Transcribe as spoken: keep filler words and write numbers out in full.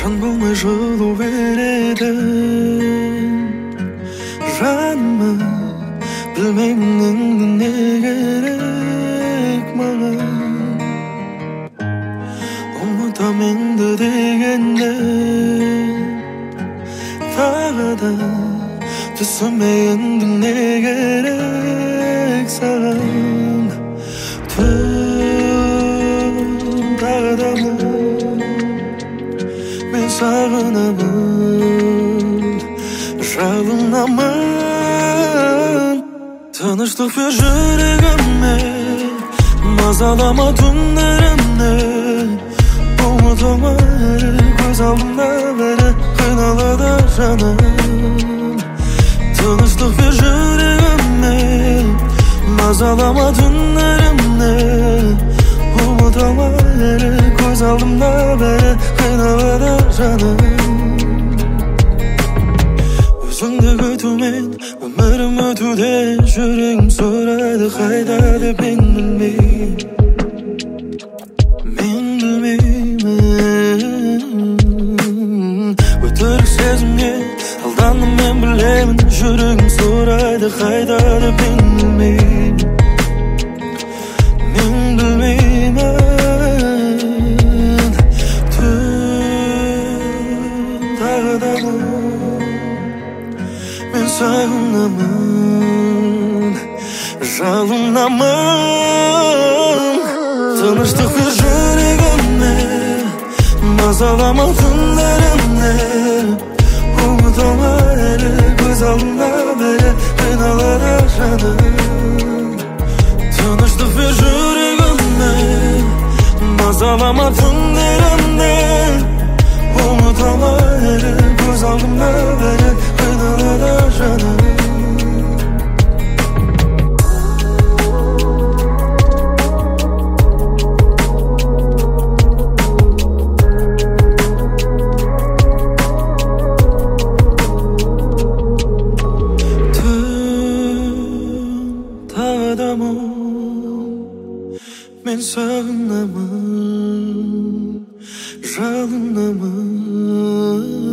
жан болмай жылу береді жаныма, білмеймін енді не керек маған. Ұмытам енді дегенде тағы да түсіме енді не керек саған. Түн тағы да мұң, мен сағынамын, жалынамын. Тыныштық бер жүрегіме, мазалама түндерімді. Ұмытама әрі, көз алдымда бәрі қиналады жаным. Тыныштық бер жүрегіме, мазалама түндерімді. Ұмытама әрі, көз алдымда бәрі қиналады жаным. Өзіңді күтумен өмірім өтуде, жүрегім сұрайды қайда деп мен білмеймін. Мен білмеймін. Өтірік сезімге алдандым мен білемін, жүрегім сұрайды қайда деп мен білмеймін. Мен білмеймін. Түн тағы да мұң, мен сағынамын, жалынамын. Тыныштық бер жүрегіме, мазалама түндерімді. Ұмытама әрі, көз алдымда бәрі қиналады жаным. Тыныштық бер жүрегіме, мазалама түндерімді. Ұмытама әрі, көз алдымда бәрі қиналады жаным. Мен сағынамын, жалынамын.